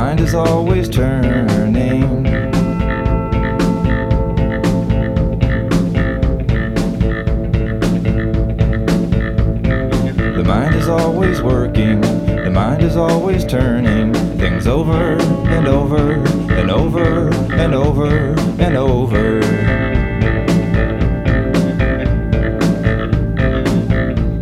mind is always turning. The mind is always working, the mind is always turning things over and over and over